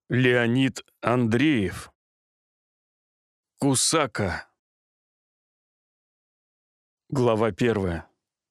Леонид Андреев. Кусака. Глава 1.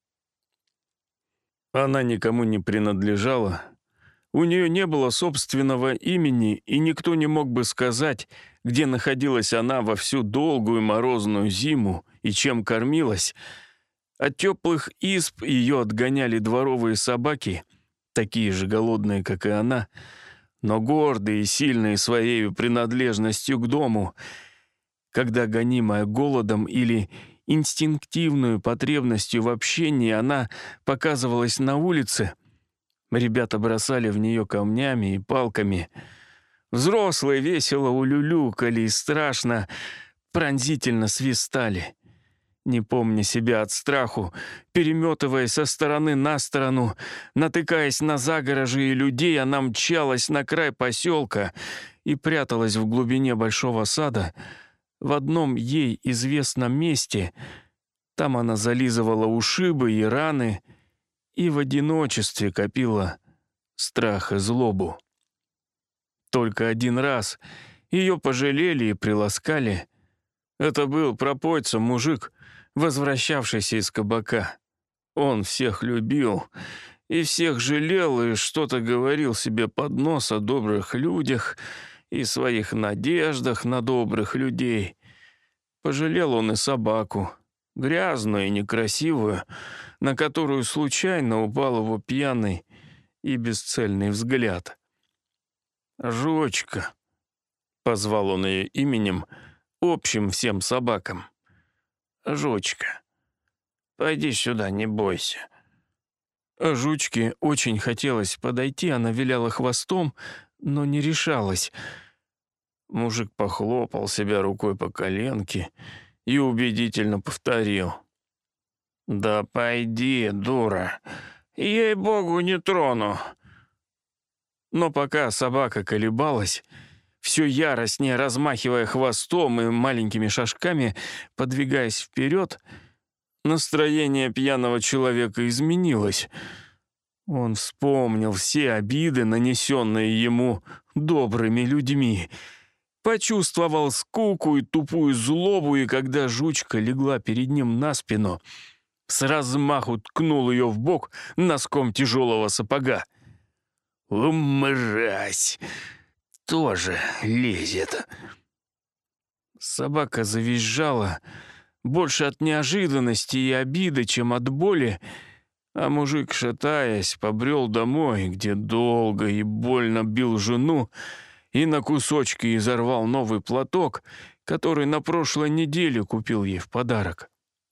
Она никому не принадлежала. У нее не было собственного имени, и никто не мог бы сказать, где находилась она во всю долгую морозную зиму и чем кормилась. От теплых изб ее отгоняли дворовые собаки, такие же голодные, как и она, но гордые и сильные своей принадлежностью к дому. Когда, гонимая голодом или инстинктивную потребностью в общении, она показывалась на улице, ребята бросали в нее камнями и палками. Взрослые весело улюлюкали и страшно, пронзительно свистали. Не помня себя от страху, переметываясь со стороны на сторону, натыкаясь на загорожи и людей, она мчалась на край поселка и пряталась в глубине большого сада в одном ей известном месте. Там она зализывала ушибы и раны и в одиночестве копила страх и злобу. Только один раз ее пожалели и приласкали. Это был пропойца мужик, возвращавшийся из кабака. Он всех любил и всех жалел, и что-то говорил себе под нос о добрых людях и своих надеждах на добрых людей. Пожалел он и собаку, грязную и некрасивую, на которую случайно упал его пьяный и бесцельный взгляд. «Жучка», — позвал он ее именем, общим всем собакам. «Жучка, пойди сюда, не бойся». Жучке очень хотелось подойти, она виляла хвостом, но не решалась. Мужик похлопал себя рукой по коленке и убедительно повторил: «Да пойди, дура, ей-богу, не трону». Но пока собака колебалась, все яростнее размахивая хвостом и маленькими шажками, подвигаясь вперед, настроение пьяного человека изменилось. Он вспомнил все обиды, нанесенные ему добрыми людьми, почувствовал скуку и тупую злобу, и когда жучка легла перед ним на спину, с размаху ткнул ее в бок носком тяжелого сапога. «Мразь! Тоже лезет!» Собака завизжала, больше от неожиданности и обиды, чем от боли, а мужик, шатаясь, побрел домой, где долго и больно бил жену и на кусочки изорвал новый платок, который на прошлой неделе купил ей в подарок.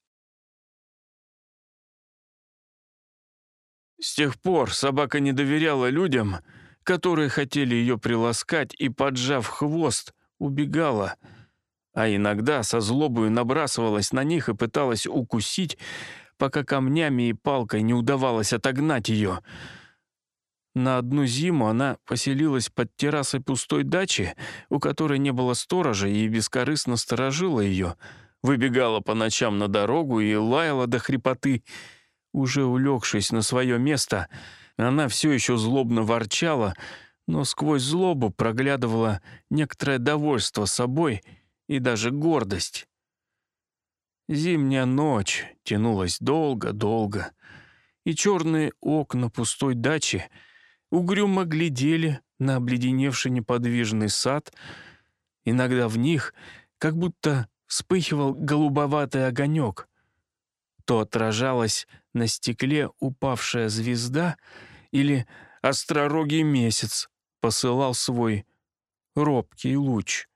С тех пор собака не доверяла людям, которые хотели ее приласкать, и, поджав хвост, убегала, а иногда со злобою набрасывалась на них и пыталась укусить, пока камнями и палкой не удавалось отогнать ее. На одну зиму она поселилась под террасой пустой дачи, у которой не было сторожа, и бескорыстно сторожила ее, выбегала по ночам на дорогу и лаяла до хрипоты. Уже улегшись на свое место, она все еще злобно ворчала, но сквозь злобу проглядывала некоторое довольство собой и даже гордость. Зимняя ночь тянулась долго-долго, и черные окна пустой дачи угрюмо глядели на обледеневший неподвижный сад. Иногда в них как будто вспыхивал голубоватый огонек. То отражалась на стекле упавшая звезда, или остророгий месяц посылал свой робкий луч.